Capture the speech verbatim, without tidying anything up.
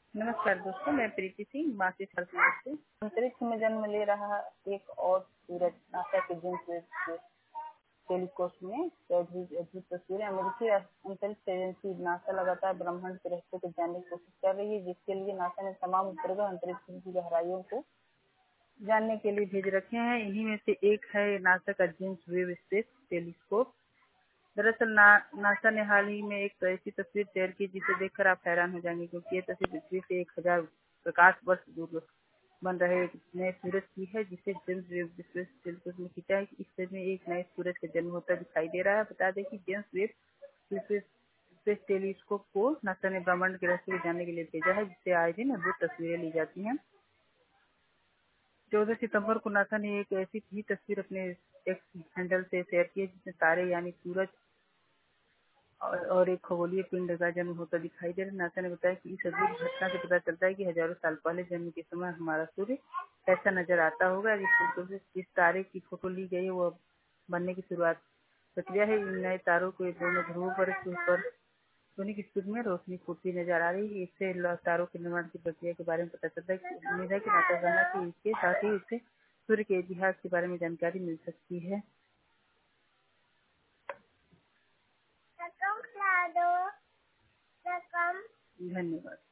नमस्कार दोस्तों, मैं प्रीति सिंह मासिक सर्कल से। अंतरिक्ष में जन्म ले रहा एक और सूरज नासा के जेम्स वेब टेलीस्कोप में अद्भुत तस्वीरें। अमेरिकी अंतरिक्ष एजेंसी नासा लगातार ब्रह्मांड के रहस्यों को जानने की कोशिश कर रही है, जिसके लिए नासा ने तमाम उपग्रह अंतरिक्ष की गहराइयों को जानने के लिए भेज रखे हैं। इन्हीं में से एक है नासा का जेम्स वेब स्पेस टेलीस्कोप। दरअसल ना, नासा ने हाल ही में एक ऐसी तस्वीर शेयर की जिसे देखकर आप हैरान हो जाएंगे, क्योंकि ये तस्वीर पृथ्वी से एक हजार प्रकाश वर्ष दूर बन रहे एक नए सूरज की है, जिसे जेम्स वेब स्पेस टेलीस्कोप में खींचा है। इस तस्वीर में एक नए सूरज का जन्म होता दिखाई दे रहा है। बता दें कि James Webb space space telescope को नासा ने ब्रह्मांड के रहस्य को जानने के लिए भेजा है, जिससे आए दिन अद्भुत तस्वीरें ली जाती हैं। चौदह सितंबर को नासा ने एक ऐसी ही तस्वीर अपने एक्स हैंडल से शेयर की है, जिसमें तारे यानी सूरज और, और एक खगोलीय पिंड का जन्म होता दिखाई दे रहा है। नासा ने बताया कि इस अद्भुत घटना से पता चलता है कि हजारों साल पहले जन्म के समय हमारा सूर्य ऐसा नजर आता होगा। जिस फोटो से जिस तारे की फोटो ली गई है वो बनने की शुरुआत प्रक्रिया है। इन नए तारों को दोनों ध्रुवों पर पर सोने की स्थिति में रोशनी फूटती नजर आ रही है। इससे तारों के निर्माण की प्रक्रिया के बारे में पता चलता है। उम्मीद है कि नासा गणना की इसके साथ ही उससे सूर्य के इतिहास के बारे में जानकारी मिल सकती है। धन्यवाद।